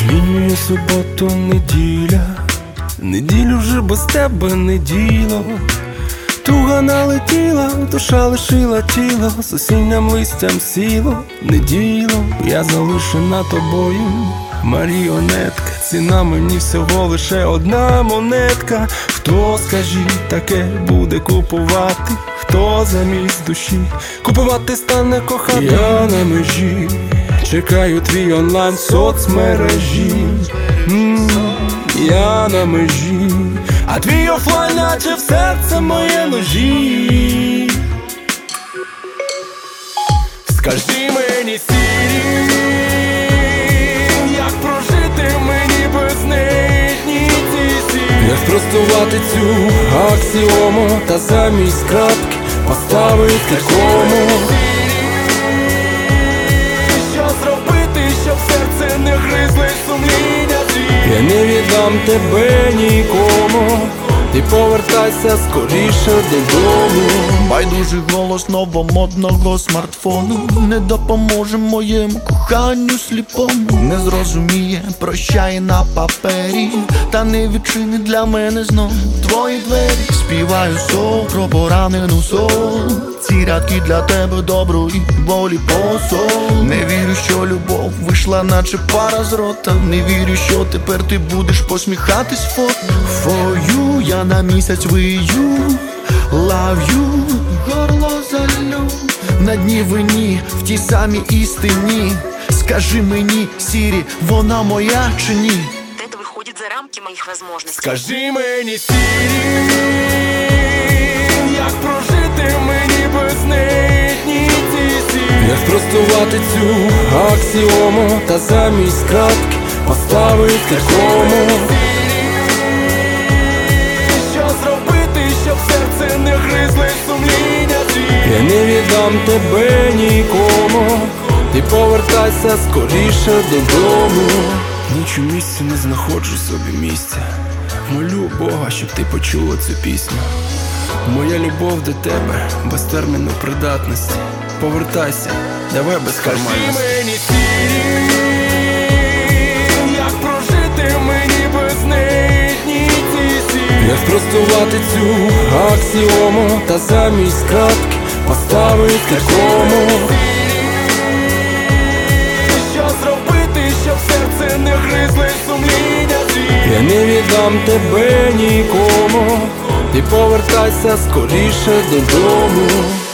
Змінює суботу, неділя, неділю вже без тебе не діло. Туга налетіла, душа лишила тіло, з осінням листям сіло, не діло. Я залишена тобою, маріонетка, ціна мені всього лише одна монетка. Хто, скажіть, таке буде купувати? Хто замість душі купувати стане кохати? Я на межі, чекаю твій онлайн в соцмережі. Я на межі, а твій офлайн наче в серце моє ножі. Скажи мені, Сірі, як прожити мені без неї дні ці сірі? Як спростувати цю аксіому та замість крапки поставити кому? Що зробити, щоб серце не гризли сумління ці? Я не віддам тебе нікому, ти повертайся скоріше додому. Байдужий голос новомодного смартфону не допоможе моєму коханню сліпому. Не зрозуміє, прощає на папері, та не відчини для мене знов твої двері. Співаю сон про поранену сон, ці рядки для тебе доброї волі посол. Не вірю, що любов вийшла наче пара з рота. Не вірю, що тепер ти будеш посміхатись фото. For you я на місяць вию, love you, горло залю. На дні вині, в тій самій істині. Скажи мені, Сірі, вона моя чи ні? Это выходит за рамки моих возможностей. Скажи мені, Сірі, як прожити мені без неї дні ці сірі? Як спростувати цю аксіому та замість крапки поставити кому? Що зробити, щоб серце не гризли сумління ці? Я не віддам тебе нікому, ти повертайся скоріше додому. Ніч у місці не знаходжу собі місця, молю Бога, щоб ти почула цю пісню. Моя любов до тебе без терміну придатності. Повертайся, давай без формальності. Скажи мені, Сірі, як прожити мені без неї дні ці сірі? Як спростувати цю аксіому та замість крапки поставити кому? Що зробити, щоб серце не гризли сумління ці? Я не віддам тебе нікому, ти повертайся скоріше додому.